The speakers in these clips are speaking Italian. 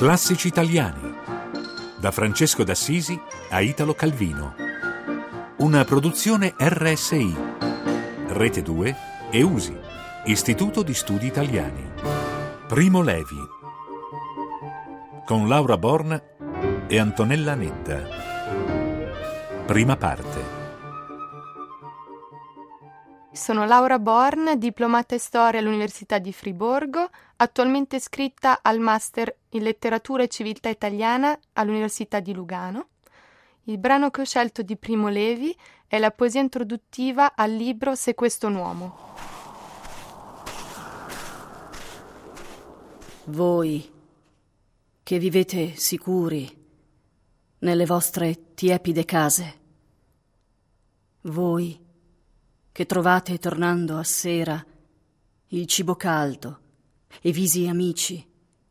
Classici italiani. Da Francesco d'Assisi a Italo Calvino. Una produzione RSI. Rete 2 e USI. Istituto di Studi Italiani. Primo Levi. Con Laura Born e Antonella Netta. Prima parte. Sono Laura Born, diplomata in storia all'Università di Friburgo, attualmente iscritta al Master in Letteratura e Civiltà Italiana all'Università di Lugano. Il brano che ho scelto di Primo Levi è la poesia introduttiva al libro Se questo un uomo. Voi che vivete sicuri nelle vostre tiepide case, voi che trovate tornando a sera il cibo caldo e visi amici,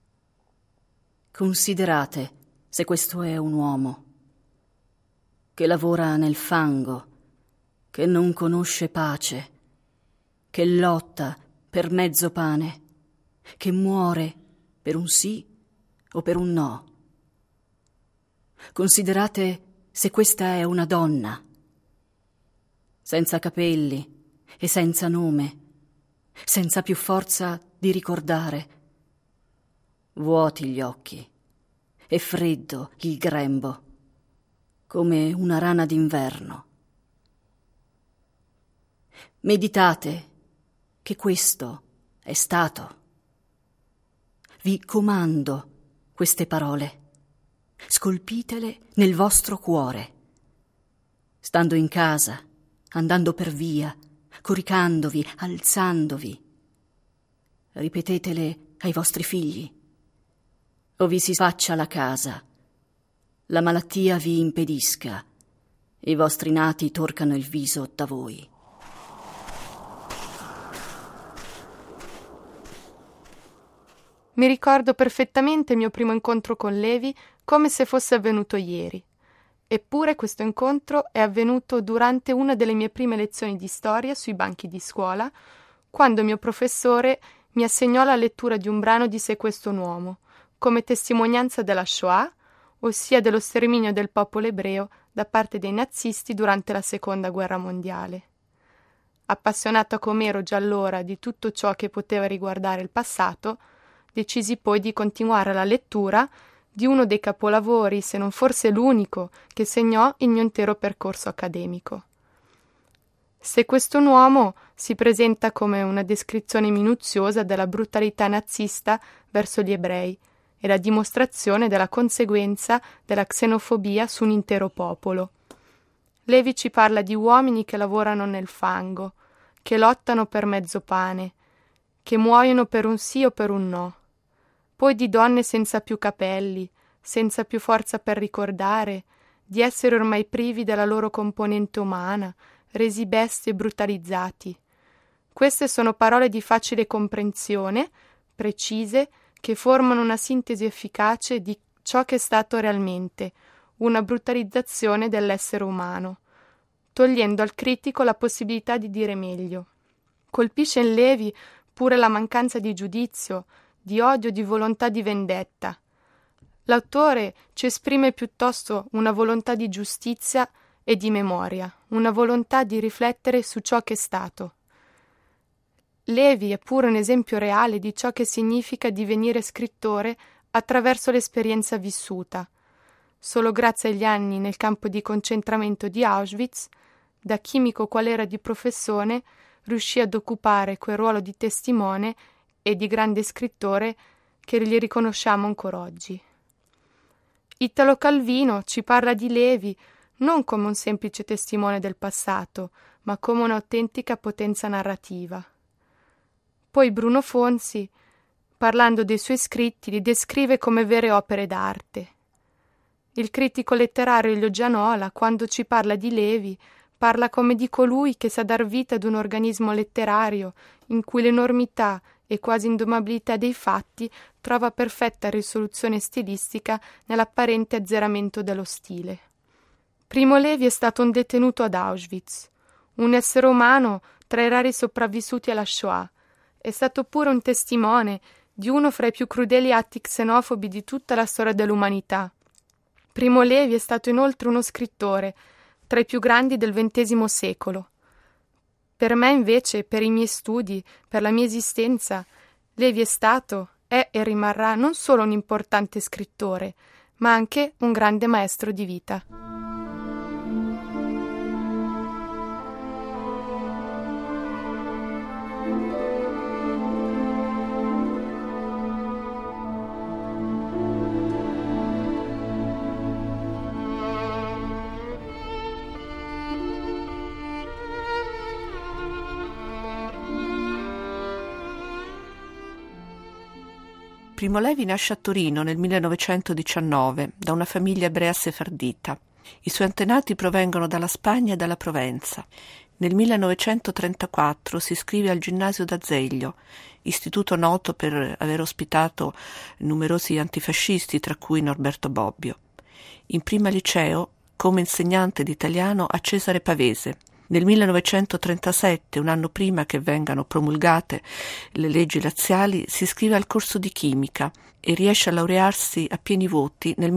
considerate se questo è un uomo che lavora nel fango, che non conosce pace, che lotta per mezzo pane, che muore per un sì o per un no. Considerate se questa è una donna, senza capelli e senza nome, senza più forza di ricordare, vuoti gli occhi e freddo il grembo, come una rana d'inverno. Meditate che questo è stato. Vi comando queste parole, scolpitele nel vostro cuore, stando in casa, andando per via, coricandovi, alzandovi. Ripetetele ai vostri figli. O vi si sfaccia la casa, la malattia vi impedisca, i vostri nati torcano il viso da voi. Mi ricordo perfettamente il mio primo incontro con Levi come se fosse avvenuto ieri. Eppure questo incontro è avvenuto durante una delle mie prime lezioni di storia sui banchi di scuola, quando il mio professore mi assegnò la lettura di un brano di Se questo un uomo, come testimonianza della Shoah, ossia dello sterminio del popolo ebreo da parte dei nazisti durante la Seconda Guerra Mondiale. Appassionata come ero già allora di tutto ciò che poteva riguardare il passato, decisi poi di continuare la lettura di uno dei capolavori, se non forse l'unico, che segnò il mio intero percorso accademico. Se questo un uomo si presenta come una descrizione minuziosa della brutalità nazista verso gli ebrei e la dimostrazione della conseguenza della xenofobia su un intero popolo. Levi ci parla di uomini che lavorano nel fango, che lottano per mezzo pane, che muoiono per un sì o per un no. Poi di donne senza più capelli, senza più forza per ricordare, di essere ormai privi della loro componente umana, resi bestie e brutalizzati. Queste sono parole di facile comprensione, precise, che formano una sintesi efficace di ciò che è stato realmente, una brutalizzazione dell'essere umano, togliendo al critico la possibilità di dire meglio. Colpisce in Levi pure la mancanza di giudizio, di odio, di volontà di vendetta. L'autore ci esprime piuttosto una volontà di giustizia e di memoria, una volontà di riflettere su ciò che è stato. Levi è pure un esempio reale di ciò che significa divenire scrittore attraverso l'esperienza vissuta. Solo grazie agli anni nel campo di concentramento di Auschwitz, da chimico qual era di professione, riuscì ad occupare quel ruolo di testimone e di grande scrittore che gli riconosciamo ancora oggi. Italo Calvino ci parla di Levi non come un semplice testimone del passato, ma come un'autentica potenza narrativa. Poi Bruno Fonzi, parlando dei suoi scritti, li descrive come vere opere d'arte. Il critico letterario Elio Gianola, quando ci parla di Levi, parla come di colui che sa dar vita ad un organismo letterario in cui l'enormità e quasi indomabilità dei fatti trova perfetta risoluzione stilistica nell'apparente azzeramento dello stile. Primo Levi è stato un detenuto ad Auschwitz, un essere umano tra i rari sopravvissuti alla Shoah, è stato pure un testimone di uno fra i più crudeli atti xenofobi di tutta la storia dell'umanità. Primo Levi è stato inoltre uno scrittore, tra i più grandi del XX secolo. Per me, invece, per i miei studi, per la mia esistenza, Levi è stato, è e rimarrà non solo un importante scrittore, ma anche un grande maestro di vita. Primo Levi nasce a Torino nel 1919 da una famiglia ebrea sefardita. I suoi antenati provengono dalla Spagna e dalla Provenza. Nel 1934 si iscrive al Ginnasio d'Azeglio, istituto noto per aver ospitato numerosi antifascisti, tra cui Norberto Bobbio. In prima liceo come insegnante di italiano a Cesare Pavese. Nel 1937, un anno prima che vengano promulgate le leggi razziali, si iscrive al corso di chimica e riesce a laurearsi a pieni voti nel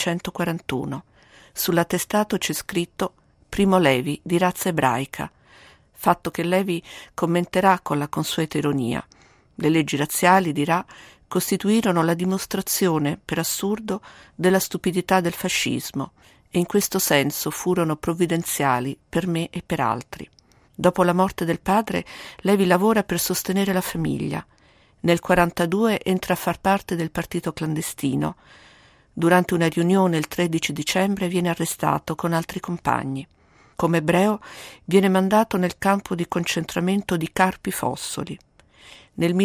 1941. Sull'attestato c'è scritto Primo Levi di razza ebraica, fatto che Levi commenterà con la consueta ironia. Le leggi razziali, dirà, costituirono la dimostrazione, per assurdo, della stupidità del fascismo, e in questo senso furono provvidenziali per me e per altri. Dopo la morte del padre, Levi lavora per sostenere la famiglia. Nel 1942 entra a far parte del partito clandestino. Durante una riunione il 13 dicembre viene arrestato con altri compagni. Come ebreo viene mandato nel campo di concentramento di Carpi Fossoli. Nel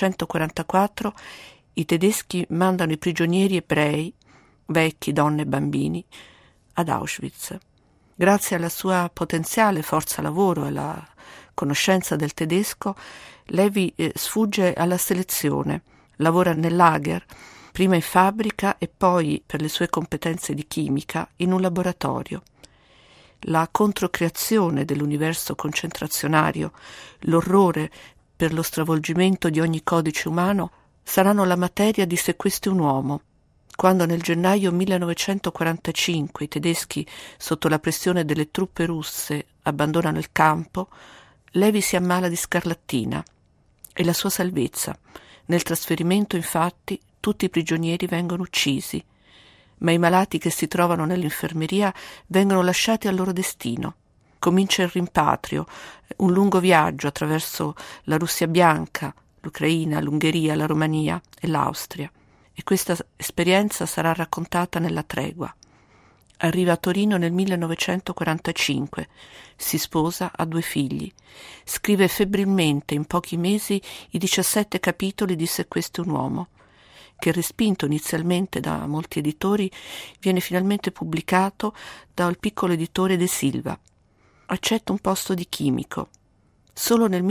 1944 i tedeschi mandano i prigionieri ebrei, vecchi, donne e bambini, ad Auschwitz. Grazie alla sua potenziale forza lavoro e alla conoscenza del tedesco, Levi sfugge alla selezione, lavora nel lager, prima in fabbrica e poi, per le sue competenze di chimica, in un laboratorio. La controcreazione dell'universo concentrazionario, l'orrore per lo stravolgimento di ogni codice umano saranno la materia di Se questo è un uomo, quando nel gennaio 1945 i tedeschi, sotto la pressione delle truppe russe, abbandonano il campo, Levi si ammala di scarlattina. È la sua salvezza. Nel trasferimento, infatti, tutti i prigionieri vengono uccisi, ma i malati che si trovano nell'infermeria vengono lasciati al loro destino. Comincia il rimpatrio, un lungo viaggio attraverso la Russia bianca, l'Ucraina, l'Ungheria, la Romania e l'Austria. E questa esperienza sarà raccontata nella Tregua. Arriva a Torino nel 1945, si sposa, ha 2 figli, scrive febbrilmente in pochi mesi i 17 capitoli di Se questo è un uomo, che respinto inizialmente da molti editori, viene finalmente pubblicato dal piccolo editore De Silva. Accetta un posto di chimico. Solo nel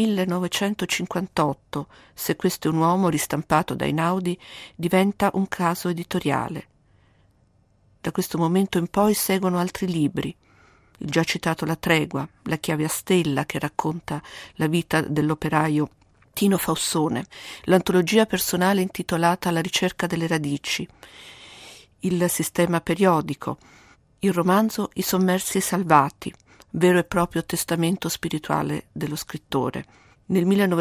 1958, Se questo è un uomo, ristampato da Einaudi, diventa un caso editoriale. Da questo momento in poi seguono altri libri, il già citato La Tregua, La chiave a stella, che racconta la vita dell'operaio Tino Faussone, l'antologia personale intitolata La ricerca delle radici, il sistema periodico, il romanzo I sommersi e salvati, vero e proprio testamento spirituale dello scrittore. Nel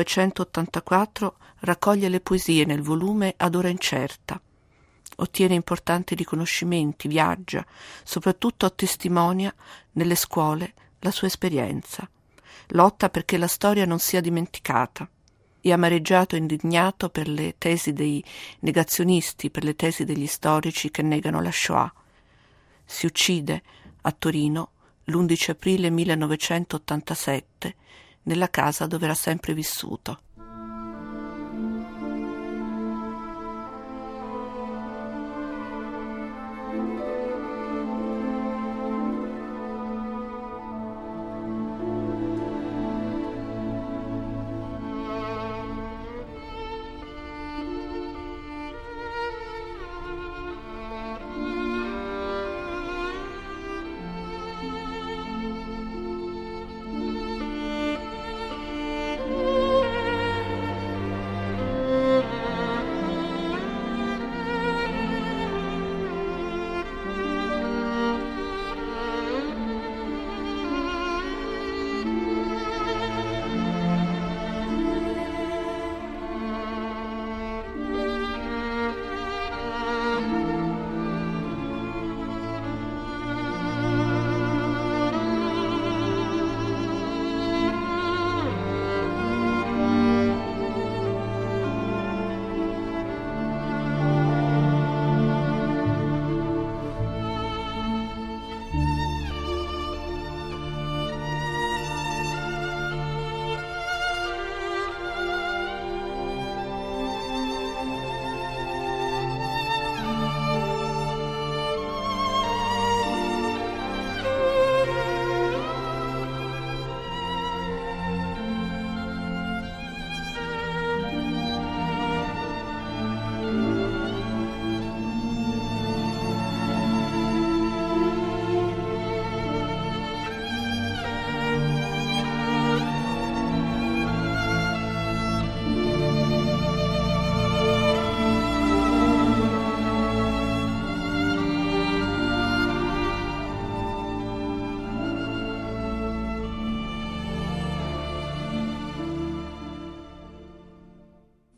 1984 raccoglie le poesie nel volume Ad ora incerta. Ottiene importanti riconoscimenti, viaggia, soprattutto testimonia nelle scuole la sua esperienza. Lotta perché la storia non sia dimenticata. È amareggiato e indignato per le tesi dei negazionisti, per le tesi degli storici che negano la Shoah. Si uccide a Torino l'11 aprile 1987 nella casa dove era sempre vissuto.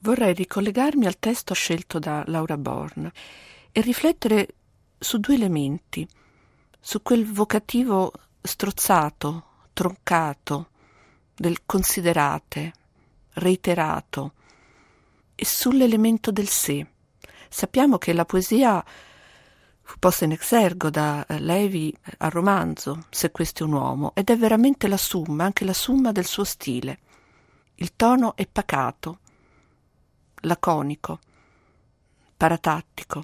vorrei ricollegarmi al testo scelto da Laura Born e riflettere su due elementi, su quel vocativo strozzato, troncato, del considerate, reiterato, e sull'elemento del sé. Sappiamo che la poesia fu posta in esergo da Levi al romanzo Se questo è un uomo, ed è veramente la summa, anche la summa del suo stile. Il tono è pacato, laconico, paratattico.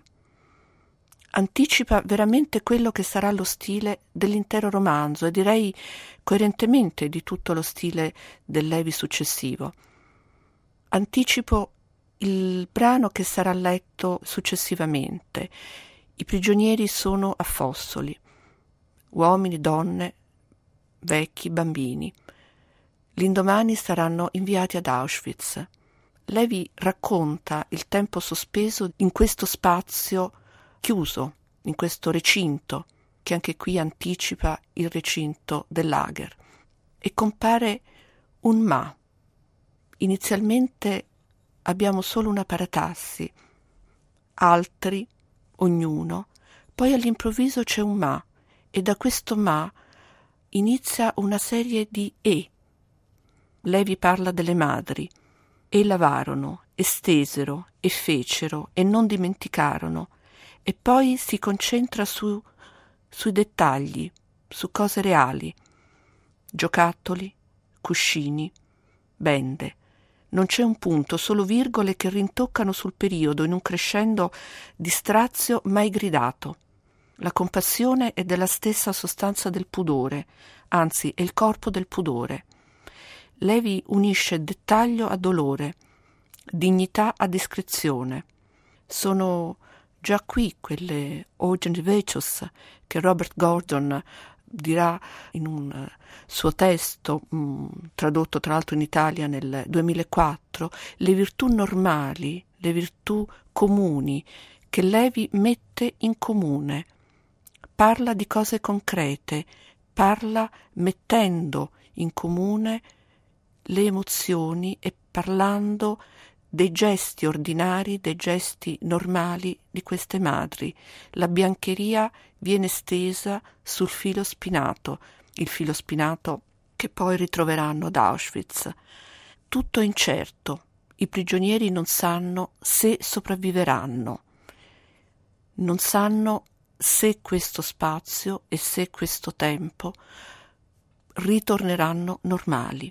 Anticipa veramente quello che sarà lo stile dell'intero romanzo e direi coerentemente di tutto lo stile del Levi successivo. Anticipo il brano che sarà letto successivamente. I prigionieri sono a Fossoli, uomini, donne, vecchi, bambini. L'indomani saranno inviati ad Auschwitz. Levi racconta il tempo sospeso in questo spazio chiuso, in questo recinto, che anche qui anticipa il recinto del lager. E compare un ma. Inizialmente abbiamo solo una paratassi, altri, ognuno, poi all'improvviso c'è un ma, e da questo ma inizia una serie di e. Levi parla delle madri, e lavarono, e stesero, e fecero, e non dimenticarono, e poi si concentra sui dettagli, su cose reali, giocattoli, cuscini, bende. Non c'è un punto, solo virgole che rintoccano sul periodo in un crescendo di strazio mai gridato. La compassione è della stessa sostanza del pudore, anzi è il corpo del pudore. Levi unisce dettaglio a dolore, dignità a discrezione. Sono già qui quelle Eugen Vecious che Robert Gordon dirà in un suo testo, tradotto tra l'altro in Italia nel 2004, le virtù normali, le virtù comuni che Levi mette in comune. Parla di cose concrete, parla mettendo in comune le emozioni e parlando dei gesti ordinari, dei gesti normali di queste madri. La biancheria viene stesa sul filo spinato, il filo spinato che poi ritroveranno ad Auschwitz. Tutto è incerto, i prigionieri non sanno se sopravviveranno, non sanno se questo spazio e se questo tempo ritorneranno normali.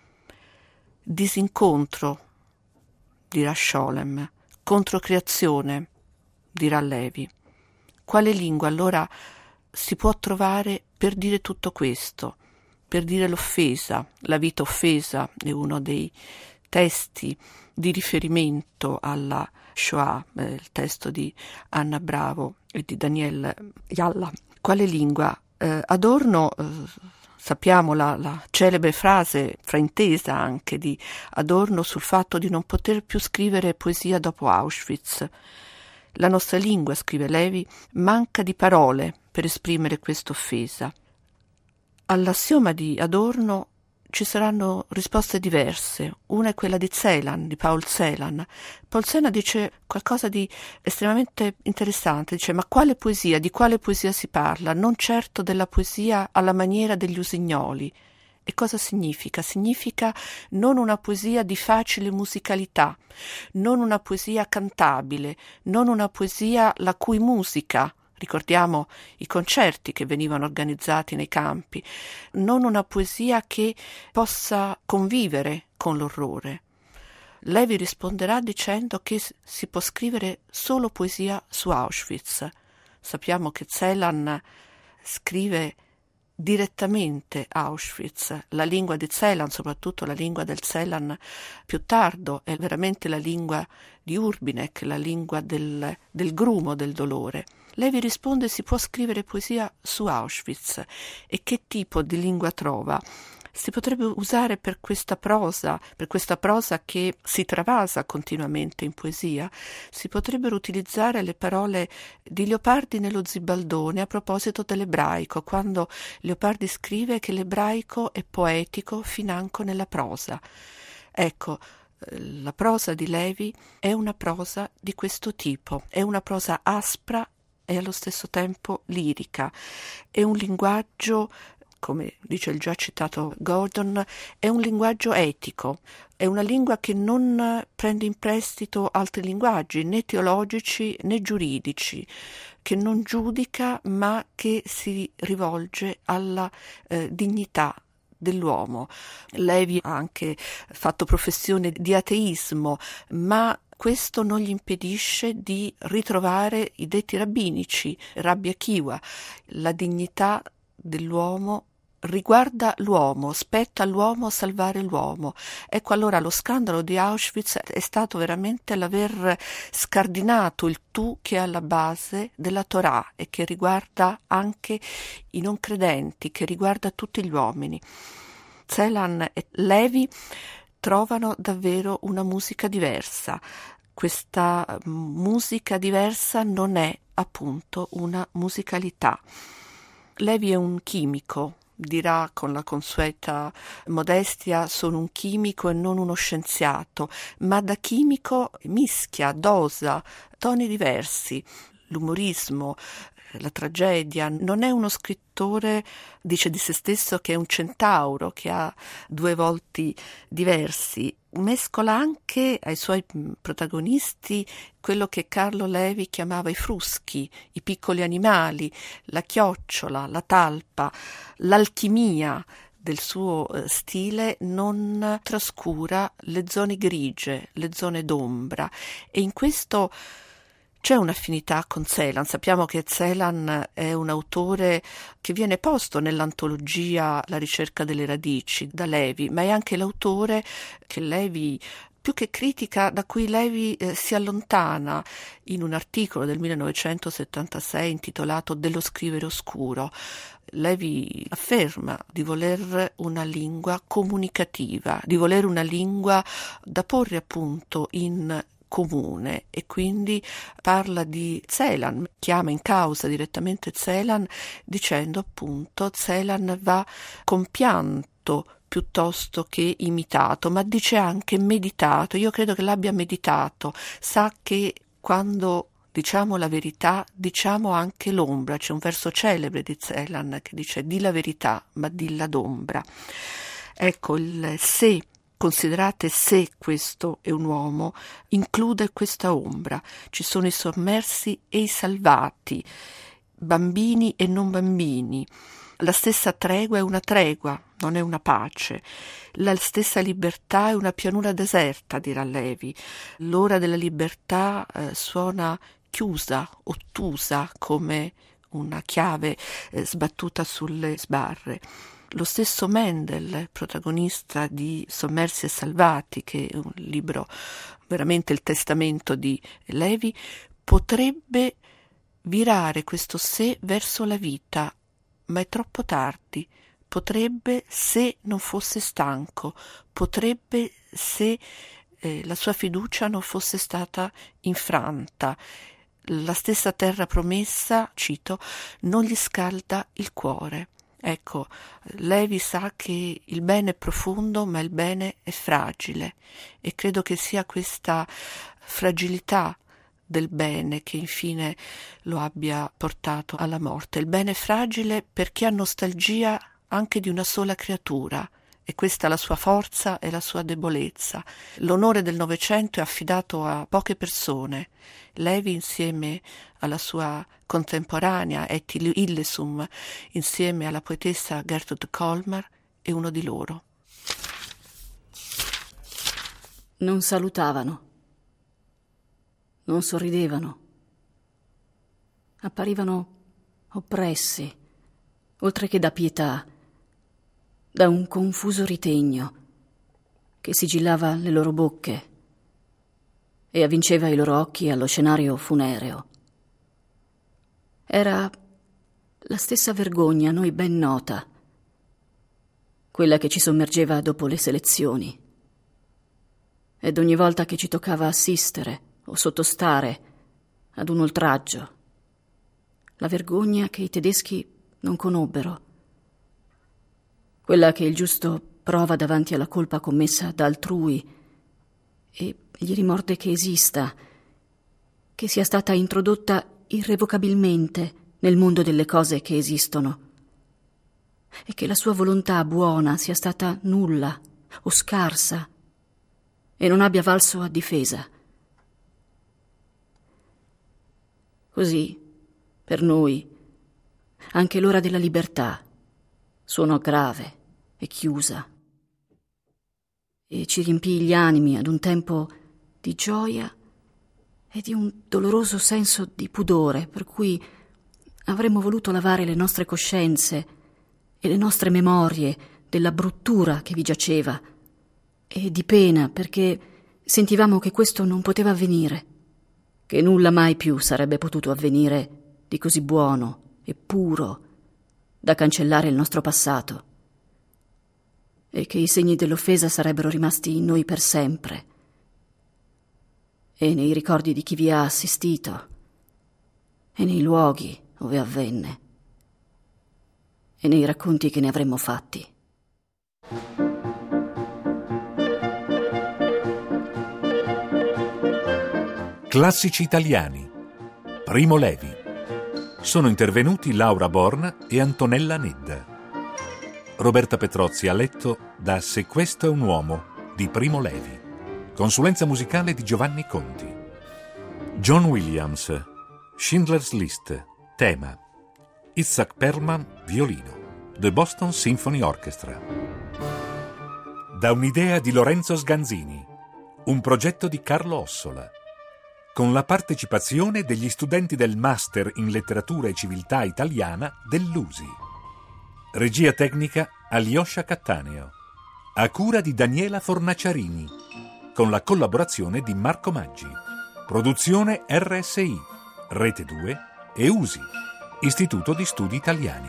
Disincontro, dirà Scholem, controcreazione, dirà Levi. Quale lingua allora si può trovare per dire tutto questo, per dire l'offesa? La vita offesa è uno dei testi di riferimento alla Shoah, il testo di Anna Bravo e di Daniel Jalla. Quale lingua? Adorno, sappiamo la celebre frase fraintesa anche di Adorno sul fatto di non poter più scrivere poesia dopo Auschwitz. La nostra lingua, scrive Levi, manca di parole per esprimere questa offesa. All'assioma di Adorno ci saranno risposte diverse. Una è quella di Celan, di Paul Celan. Paul Celan dice qualcosa di estremamente interessante, dice: ma quale poesia, di quale poesia si parla? Non certo della poesia alla maniera degli usignoli. E cosa significa? Significa non una poesia di facile musicalità, non una poesia cantabile, non una poesia la cui musica, ricordiamo i concerti che venivano organizzati nei campi, non una poesia che possa convivere con l'orrore. Levi risponderà dicendo che si può scrivere solo poesia su Auschwitz. Sappiamo che Celan scrive direttamente Auschwitz. La lingua di Celan, soprattutto la lingua del Celan più tardo, è veramente la lingua di Urbinek, la lingua del grumo, del dolore. Levi risponde: si può scrivere poesia su Auschwitz. E che tipo di lingua trova? Si potrebbe usare per questa prosa che si travasa continuamente in poesia, si potrebbero utilizzare le parole di Leopardi nello Zibaldone a proposito dell'ebraico, quando Leopardi scrive che l'ebraico è poetico financo nella prosa. Ecco, La prosa di Levi è una prosa di questo tipo, è una prosa aspra e allo stesso tempo lirica, è un linguaggio, come dice il già citato Gordon, è un linguaggio etico, è una lingua che non prende in prestito altri linguaggi, né teologici né giuridici, che non giudica ma che si rivolge alla dignità dell'uomo. Levi ha anche fatto professione di ateismo, ma questo non gli impedisce di ritrovare i detti rabbinici, Rabbi Akiva. La dignità dell'uomo riguarda l'uomo, spetta all'uomo salvare l'uomo. Ecco, allora lo scandalo di Auschwitz è stato veramente l'aver scardinato il tu che è alla base della Torah e che riguarda anche i non credenti, che riguarda tutti gli uomini. Celan e Levi trovano davvero una musica diversa. Questa musica diversa non è appunto una musicalità. Levi è un chimico, dirà con la consueta modestia: sono un chimico e non uno scienziato, ma da chimico mischia, dosa toni diversi, l'umorismo, la tragedia. Non è uno scrittore, dice di se stesso, che è un centauro, che ha due volti diversi. Mescola anche ai suoi protagonisti quello che Carlo Levi chiamava i fruschi, i piccoli animali, la chiocciola, la talpa, l'alchimia del suo stile non trascura le zone grigie, le zone d'ombra, e in questo c'è un'affinità con Celan. Sappiamo che Celan è un autore che viene posto nell'antologia La ricerca delle radici da Levi, ma è anche l'autore che Levi, più che critica, da cui Levi si allontana in un articolo del 1976 intitolato Dello scrivere oscuro. Levi afferma di voler una lingua comunicativa, di voler una lingua da porre appunto in comune, e quindi parla di Celan, chiama in causa direttamente Celan dicendo appunto: Celan va compianto piuttosto che imitato, ma dice anche meditato. Io credo che l'abbia meditato, sa che quando diciamo la verità diciamo anche l'ombra. C'è un verso celebre di Celan che dice: di la verità ma dilla d'ombra. Ecco, il se, considerate se questo è un uomo, include questa ombra. Ci sono i sommersi e i salvati, bambini e non bambini. La stessa tregua è una tregua, non è una pace. La stessa libertà è una pianura deserta, dirà Levi. L'ora della libertà suona chiusa, ottusa, come una chiave sbattuta sulle sbarre. Lo stesso Mendel, protagonista di Sommersi e Salvati, che è un libro veramente il testamento di Levi, potrebbe virare questo sé verso la vita, ma è troppo tardi. Potrebbe se non fosse stanco, potrebbe se la sua fiducia non fosse stata infranta. La stessa terra promessa, cito, non gli scalda il cuore. Ecco, Levi sa che il bene è profondo, ma il bene è fragile, e credo che sia questa fragilità del bene che infine lo abbia portato alla morte. Il bene è fragile perché ha nostalgia anche di una sola creatura, e questa è la sua forza e la sua debolezza. L'onore del Novecento è affidato a poche persone. Levi, insieme alla sua contemporanea Etty Hillesum, insieme alla poetessa Gertrude Colmar, è uno di loro. Non salutavano, non sorridevano, apparivano oppressi, oltre che da pietà, da un confuso ritegno che sigillava le loro bocche e avvinceva i loro occhi allo scenario funereo. Era la stessa vergogna a noi ben nota, quella che ci sommergeva dopo le selezioni, ed ogni volta che ci toccava assistere o sottostare ad un oltraggio, la vergogna che i tedeschi non conobbero, quella che il giusto prova davanti alla colpa commessa da altrui e gli rimorde che esista, che sia stata introdotta irrevocabilmente nel mondo delle cose che esistono, e che la sua volontà buona sia stata nulla o scarsa e non abbia valso a difesa. Così, per noi, anche l'ora della libertà suonò grave e chiusa, e ci riempì gli animi ad un tempo di gioia e di un doloroso senso di pudore, per cui avremmo voluto lavare le nostre coscienze e le nostre memorie della bruttura che vi giaceva, e di pena perché sentivamo che questo non poteva avvenire, che nulla mai più sarebbe potuto avvenire di così buono e puro da cancellare il nostro passato, e che i segni dell'offesa sarebbero rimasti in noi per sempre, e nei ricordi di chi vi ha assistito, e nei luoghi ove avvenne, e nei racconti che ne avremmo fatti. Classici italiani. Primo Levi. Sono intervenuti Laura Borna e Antonella Nedda. Roberta Petrozzi ha letto da Se questo è un uomo di Primo Levi. Consulenza musicale di Giovanni Conti. John Williams, Schindler's List, tema. Itzhak Perlman, violino. The Boston Symphony Orchestra. Da un'idea di Lorenzo Sganzini, un progetto di Carlo Ossola, con la partecipazione degli studenti del Master in Letteratura e Civiltà Italiana dell'USI. Regia tecnica Alyosha Cattaneo, a cura di Daniela Fornaciarini, con la collaborazione di Marco Maggi. Produzione RSI, Rete 2 e USI, Istituto di Studi Italiani.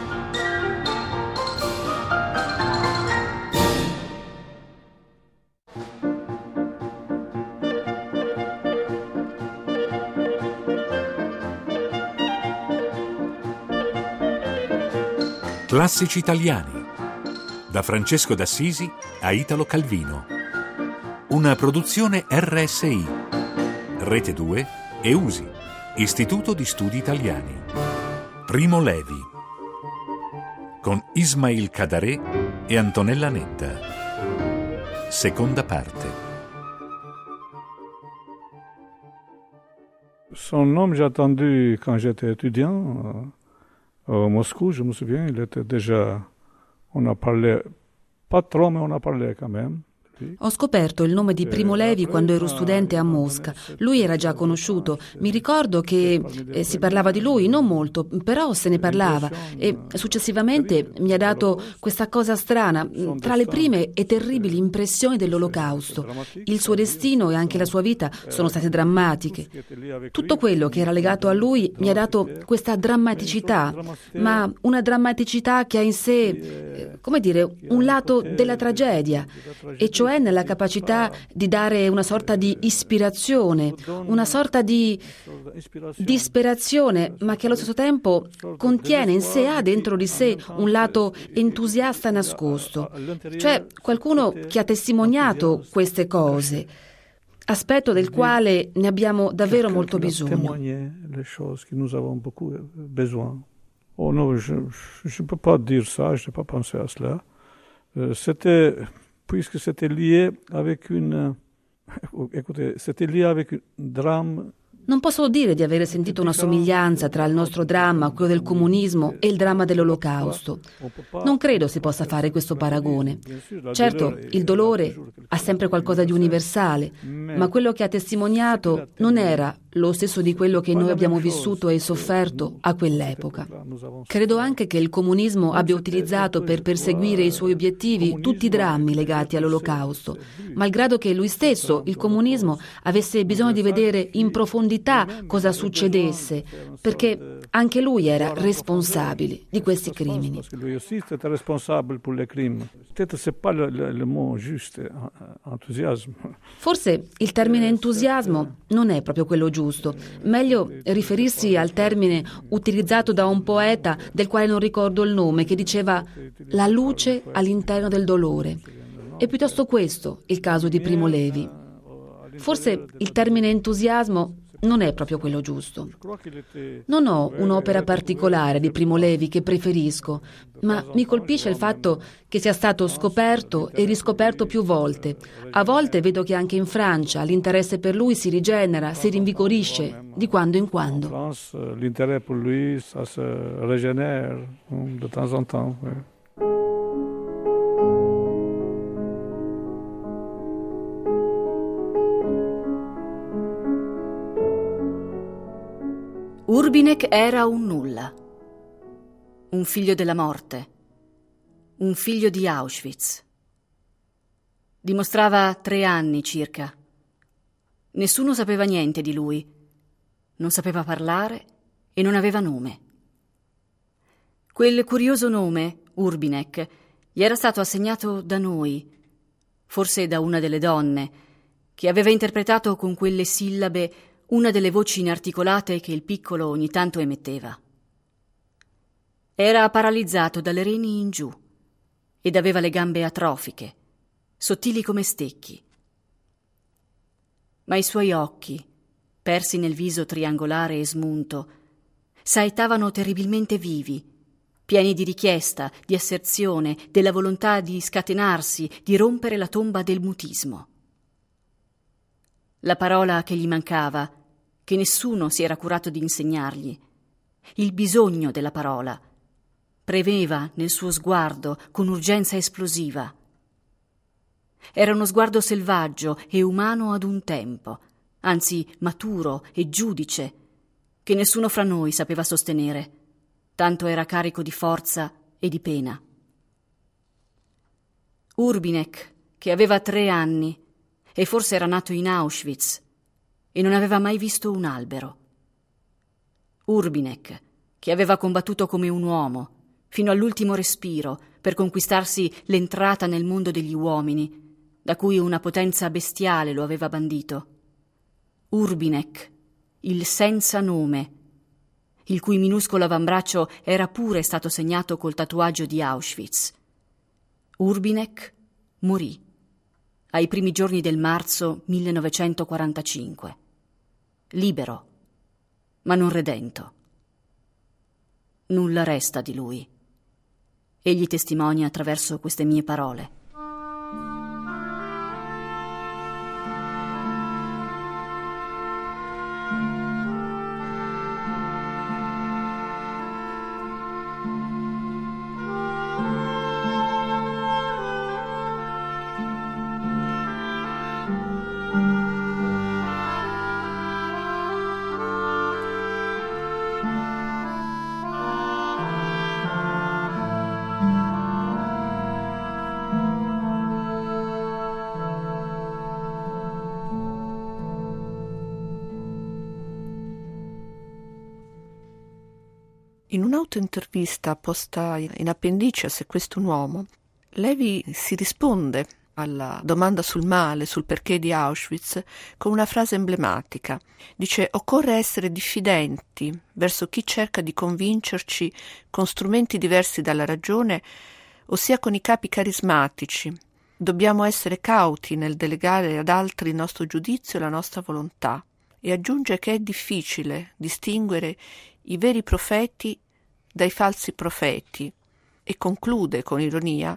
Classici italiani. Da Francesco d'Assisi a Italo Calvino. Una produzione RSI, Rete 2 e USI, Istituto di Studi Italiani. Primo Levi, con Ismail Kadaré e Antonella Nedda. Seconda parte. Son nom, j'ai entendu quand j'étais étudiant à Moscou, je me souviens, il était déjà, on a parlé, pas trop, mais on a parlé quand même. Ho scoperto il nome di Primo Levi quando ero studente a Mosca. Lui era già conosciuto. Mi ricordo che si parlava di lui, non molto, però se ne parlava. E successivamente mi ha dato questa cosa strana, tra le prime e terribili impressioni dell'Olocausto. Il suo destino e anche la sua vita sono state drammatiche. Tutto quello che era legato a lui mi ha dato questa drammaticità, ma una drammaticità che ha in sé, come dire, un lato della tragedia, e cioè nella capacità di dare una sorta di ispirazione, una sorta di disperazione, ma che allo stesso tempo contiene in sé, ha dentro di sé un lato entusiasta nascosto, cioè qualcuno che ha testimoniato queste cose, aspetto del quale ne abbiamo davvero molto bisogno. Oh non, je ne peux pas dire ça, je n'ai pas pensé à cela. Puisque c'était lié avec écoutez, c'était lié avec un drame. Non posso dire di avere sentito una somiglianza tra il nostro dramma, quello del comunismo, e il dramma dell'Olocausto. Non credo si possa fare questo paragone. Certo, il dolore ha sempre qualcosa di universale, ma quello che ha testimoniato non era lo stesso di quello che noi abbiamo vissuto e sofferto a quell'epoca. Credo anche che il comunismo abbia utilizzato per perseguire i suoi obiettivi tutti i drammi legati all'Olocausto, malgrado che lui stesso, il comunismo, avesse bisogno di vedere in profondità cosa succedesse, perché anche lui era responsabile di questi crimini. Forse il termine entusiasmo non è proprio quello giusto. Meglio riferirsi al termine utilizzato da un poeta del quale non ricordo il nome, che diceva la luce all'interno del dolore. È piuttosto questo il caso di Primo Levi. Forse il termine entusiasmo non è proprio quello giusto. Non ho un'opera particolare di Primo Levi che preferisco, ma mi colpisce il fatto che sia stato scoperto e riscoperto più volte. A volte vedo che anche in Francia l'interesse per lui si rigenera, si rinvigorisce di quando in quando. In France, l'intérêt pour lui, ça se régénère de temps en temps. Urbinek era un nulla, un figlio della morte, un figlio di Auschwitz. Dimostrava 3 anni circa. Nessuno sapeva niente di lui, non sapeva parlare e non aveva nome. Quel curioso nome, Urbinek, gli era stato assegnato da noi, forse da una delle donne, che aveva interpretato con quelle sillabe una delle voci inarticolate che il piccolo ogni tanto emetteva. Era paralizzato dalle reni in giù ed aveva le gambe atrofiche, sottili come stecchi. Ma i suoi occhi, persi nel viso triangolare e smunto, saettavano terribilmente vivi, pieni di richiesta, di asserzione, della volontà di scatenarsi, di rompere la tomba del mutismo. La parola che gli mancava, che nessuno si era curato di insegnargli, il bisogno della parola, premeva nel suo sguardo con urgenza esplosiva. Era uno sguardo selvaggio e umano ad un tempo, anzi maturo e giudice, che nessuno fra noi sapeva sostenere, tanto era carico di forza e di pena. Urbinek, che aveva 3 anni e forse era nato in Auschwitz e non aveva mai visto un albero. Urbinek, che aveva combattuto come un uomo fino all'ultimo respiro per conquistarsi l'entrata nel mondo degli uomini, da cui una potenza bestiale lo aveva bandito. Urbinek, il senza nome, il cui minuscolo avambraccio era pure stato segnato col tatuaggio di Auschwitz. Urbinek morì ai primi giorni del marzo 1945, libero, ma non redento. Nulla resta di lui. Egli testimonia attraverso queste mie parole. In un'autointervista posta in appendice a Se questo un uomo, Levi si risponde alla domanda sul male, sul perché di Auschwitz, con una frase emblematica. Dice: occorre essere diffidenti verso chi cerca di convincerci con strumenti diversi dalla ragione, ossia con i capi carismatici. Dobbiamo essere cauti nel delegare ad altri il nostro giudizio e la nostra volontà. E aggiunge che è difficile distinguere i veri profeti dai falsi profeti, e conclude con ironia: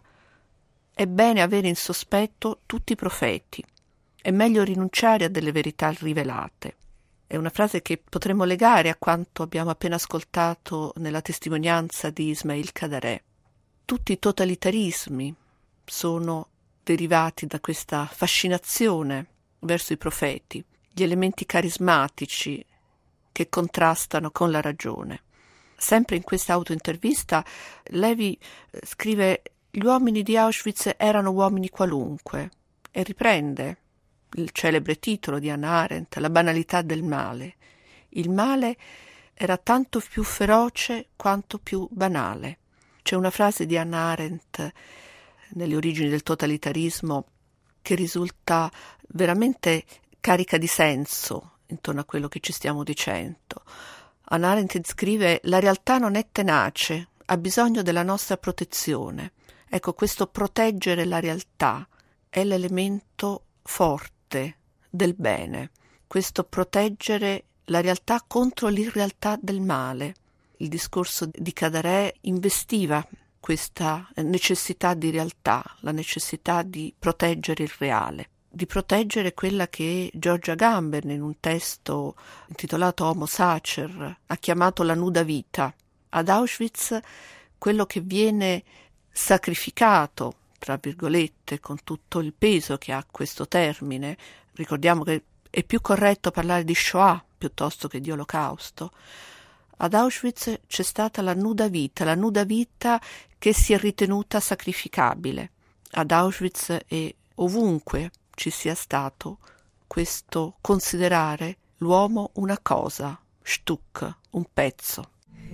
è bene avere in sospetto tutti i profeti, è meglio rinunciare a delle verità rivelate. È una frase che potremmo legare a quanto abbiamo appena ascoltato nella testimonianza di Ismail Kadare. Tutti i totalitarismi sono derivati da questa fascinazione verso i profeti, gli elementi carismatici che contrastano con la ragione. Sempre in questa autointervista Levi scrive: gli uomini di Auschwitz erano uomini qualunque, e riprende il celebre titolo di Hannah Arendt, La banalità del male. Il male era tanto più feroce quanto più banale. C'è una frase di Hannah Arendt nelle origini del totalitarismo che risulta veramente carica di senso intorno a quello che ci stiamo dicendo. Hannah Arendt scrive: la realtà non è tenace, ha bisogno della nostra protezione. Ecco, questo proteggere la realtà è l'elemento forte del bene, questo proteggere la realtà contro l'irrealtà del male. Il discorso di Cadaret investiva questa necessità di realtà, la necessità di proteggere il reale, di proteggere quella che George Agamben in un testo intitolato Homo Sacer ha chiamato la nuda vita. Ad Auschwitz quello che viene sacrificato, tra virgolette, con tutto il peso che ha questo termine, ricordiamo che è più corretto parlare di Shoah piuttosto che di Olocausto. Ad Auschwitz c'è stata la nuda vita che si è ritenuta sacrificabile. Ad Auschwitz e ovunque ci sia stato questo considerare l'uomo una cosa, Stück, un pezzo.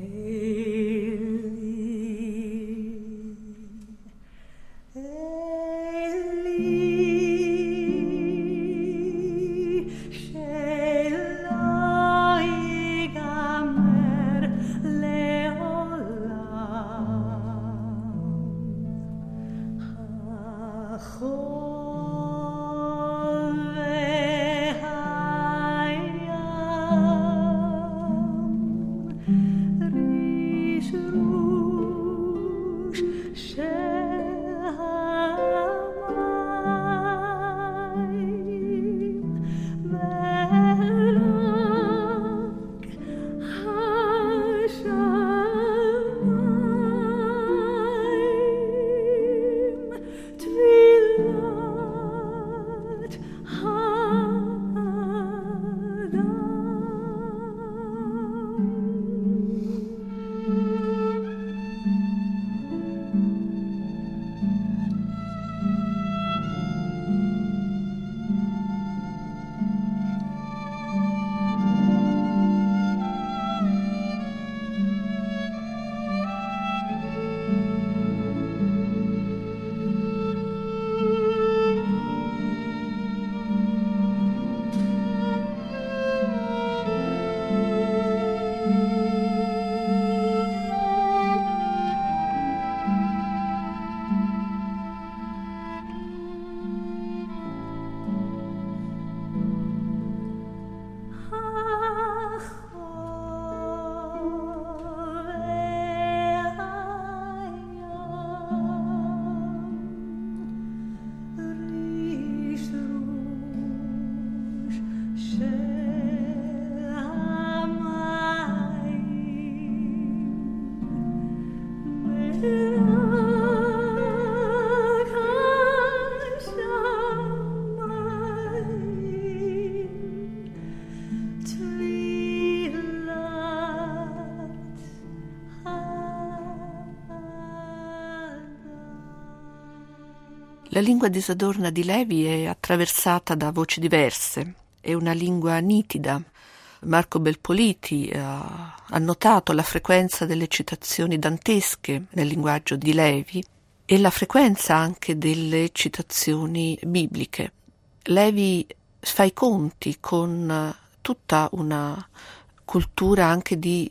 La lingua disadorna di Levi è attraversata da voci diverse, è una lingua nitida. Marco Belpoliti ha notato la frequenza delle citazioni dantesche nel linguaggio di Levi e la frequenza anche delle citazioni bibliche. Levi fa i conti con tutta una cultura anche di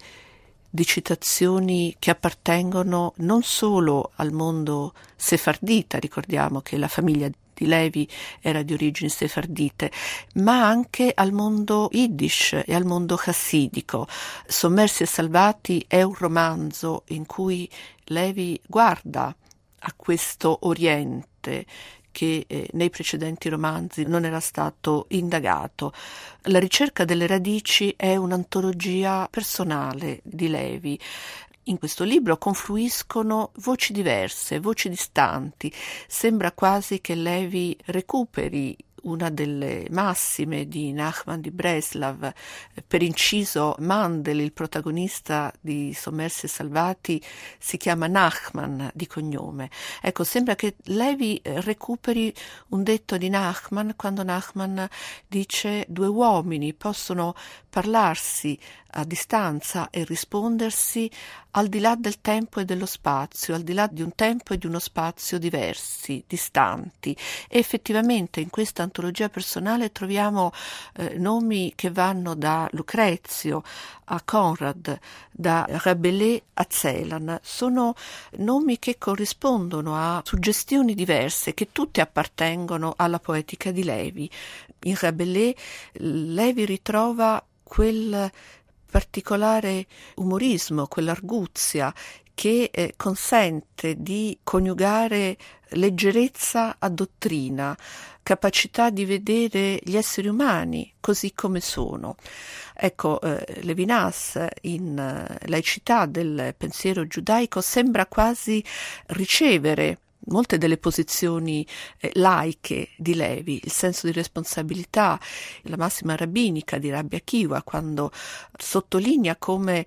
citazioni che appartengono non solo al mondo sefardita, ricordiamo che la famiglia di Levi era di origini sefardite, ma anche al mondo yiddish e al mondo chassidico. Sommersi e salvati è un romanzo in cui Levi guarda a questo Oriente che nei precedenti romanzi non era stato indagato. La ricerca delle radici è un'antologia personale di Levi. In questo libro confluiscono voci diverse, voci distanti. Sembra quasi che Levi recuperi una delle massime di Nachman di Breslav. Per inciso, Mandel, il protagonista di Sommersi e Salvati, si chiama Nachman di cognome. Ecco, sembra che Levi recuperi un detto di Nachman quando Nachman dice: due uomini possono parlarsi a distanza e rispondersi al di là del tempo e dello spazio, al di là di un tempo e di uno spazio diversi, distanti. E effettivamente in questa antologia personale troviamo nomi che vanno da Lucrezio a Conrad, da Rabelais a Celan. Sono nomi che corrispondono a suggestioni diverse che tutte appartengono alla poetica di Levi. In Rabelais Levi ritrova quel particolare umorismo, quell'arguzia che consente di coniugare leggerezza a dottrina, capacità di vedere gli esseri umani così come sono. Ecco, Levinas in Laicità del pensiero giudaico sembra quasi ricevere molte delle posizioni laiche di Levi, il senso di responsabilità, la massima rabbinica di Rabbi Akiva, quando sottolinea come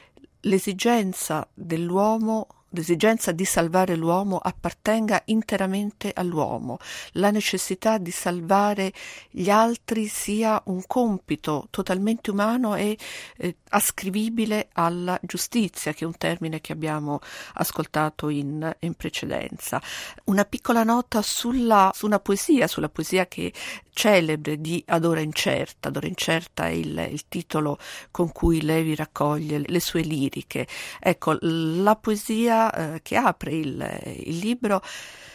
l'esigenza dell'uomo, l'esigenza di salvare l'uomo appartenga interamente all'uomo, la necessità di salvare gli altri sia un compito totalmente umano e ascrivibile alla giustizia, che è un termine che abbiamo ascoltato in precedenza. Una piccola nota sulla poesia che celebre di Ad ora incerta. Ad ora incerta è il titolo con cui Levi raccoglie le sue liriche. Ecco, la poesia che apre il libro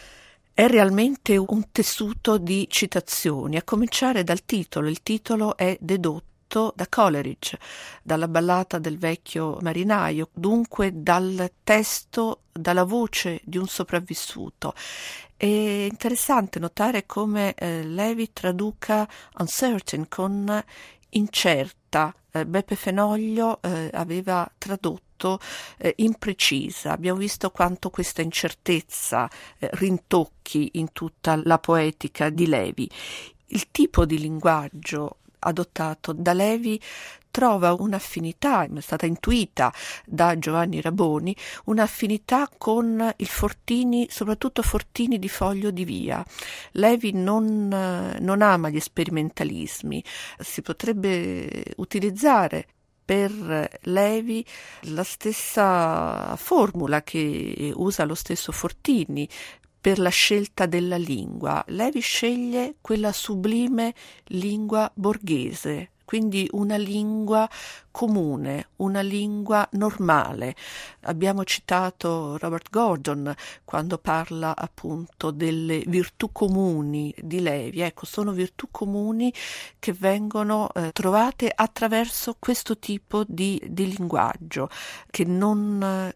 è realmente un tessuto di citazioni, a cominciare dal titolo. Il titolo è dedotto da Coleridge, dalla ballata del vecchio marinaio, dunque dal testo, dalla voce di un sopravvissuto. È interessante notare come Levi traduca uncertain con incerta. Beppe Fenoglio aveva tradotto imprecisa. Abbiamo visto quanto questa incertezza rintocchi in tutta la poetica di Levi. Il tipo di linguaggio adottato da Levi trova un'affinità, è stata intuita da Giovanni Raboni, un'affinità con il Fortini, soprattutto Fortini di Foglio di Via. Levi non ama gli sperimentalismi, si potrebbe utilizzare per Levi la stessa formula che usa lo stesso Fortini per la scelta della lingua. Levi sceglie quella sublime lingua borghese, quindi una lingua comune, una lingua normale. Abbiamo citato Robert Gordon quando parla appunto delle virtù comuni di Levi. Ecco, sono virtù comuni che vengono trovate attraverso questo tipo di linguaggio che non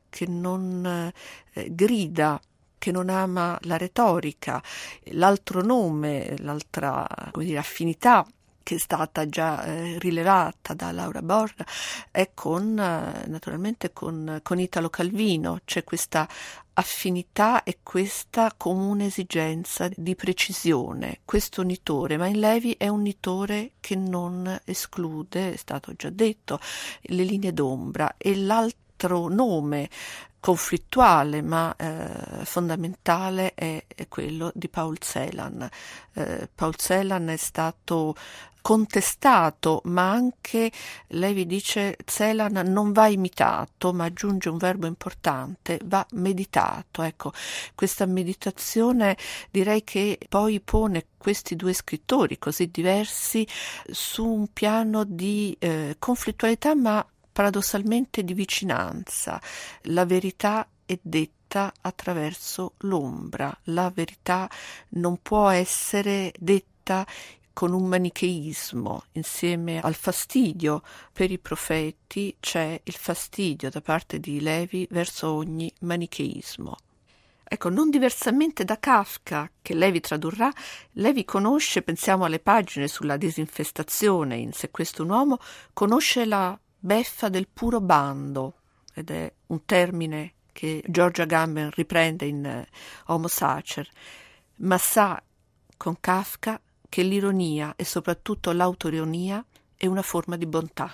grida, che non ama la retorica. L'altro nome, l'altra affinità che è stata già rilevata da Laura Borra è naturalmente con Italo Calvino. C'è questa affinità e questa comune esigenza di precisione, questo nitore, ma in Levi è un nitore che non esclude, è stato già detto, le linee d'ombra. E l'altro nome conflittuale ma fondamentale è quello di Paul Celan. Paul Celan è stato contestato, ma anche Levi dice Celan non va imitato, ma aggiunge un verbo importante, va meditato. Ecco, questa meditazione direi che poi pone questi due scrittori così diversi su un piano di conflittualità, ma paradossalmente di vicinanza. La verità è detta attraverso l'ombra, la verità non può essere detta con un manicheismo. Insieme al fastidio per i profeti c'è il fastidio da parte di Levi verso ogni manicheismo. Ecco, non diversamente da Kafka, che Levi tradurrà, Levi conosce, pensiamo alle pagine sulla disinfestazione in Se questo è un uomo, conosce la beffa del puro bando, ed è un termine che George Agamben riprende in Homo Sacer, ma sa con Kafka che l'ironia e soprattutto l'autoironia è una forma di bontà.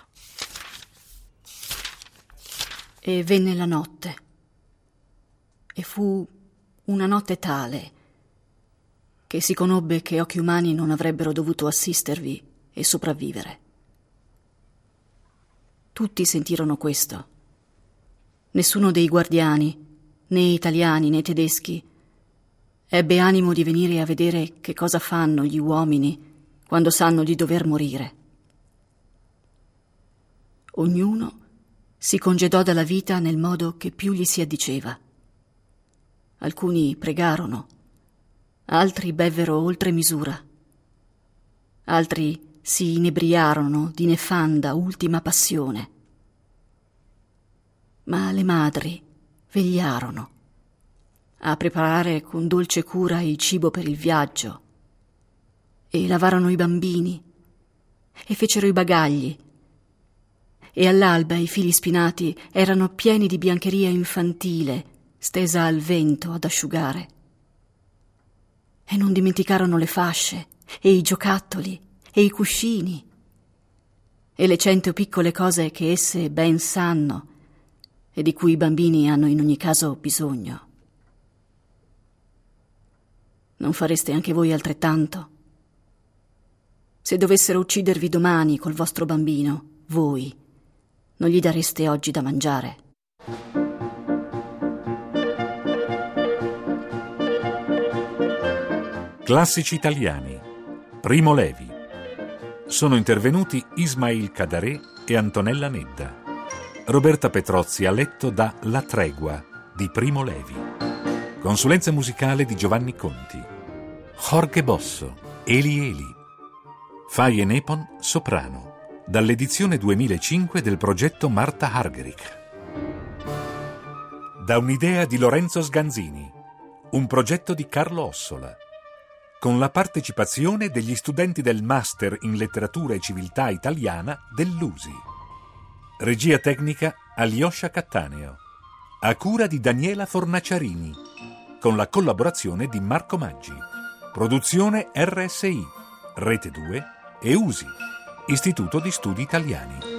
E venne la notte, e fu una notte tale che si conobbe che occhi umani non avrebbero dovuto assistervi e sopravvivere. Tutti sentirono questo, Nessuno dei guardiani, né italiani né tedeschi, ebbe animo di venire a vedere che cosa fanno gli uomini quando sanno di dover morire. Ognuno si congedò dalla vita nel modo che più gli si addiceva. Alcuni pregarono, altri bevvero oltre misura, altri si inebriarono di nefanda ultima passione. Ma le madri vegliarono a preparare con dolce cura il cibo per il viaggio, e lavarono i bambini, e fecero i bagagli, e all'alba i fili spinati erano pieni di biancheria infantile stesa al vento ad asciugare. E non dimenticarono le fasce, e i giocattoli, e i cuscini, e le 100 piccole cose che esse ben sanno e di cui i bambini hanno in ogni caso bisogno. Non fareste anche voi altrettanto? Se dovessero uccidervi domani col vostro bambino, voi non gli dareste oggi da mangiare? Classici italiani. Primo Levi. Sono intervenuti Ismail Cadaré e Antonella Nedda. Roberta Petrozzi ha letto da La Tregua di Primo Levi. Consulenza musicale di Giovanni Conti. Jorge Bosso, Eli Eli. Faye Nepon, soprano, dall'edizione 2005 del progetto Marta Argerich. Da un'idea di Lorenzo Sganzini, un progetto di Carlo Ossola, con la partecipazione degli studenti del Master in Letteratura e Civiltà Italiana dell'USI. Regia tecnica Alyosha Cattaneo, a cura di Daniela Fornaciarini, con la collaborazione di Marco Maggi. Produzione RSI, Rete 2 e USI, Istituto di Studi Italiani.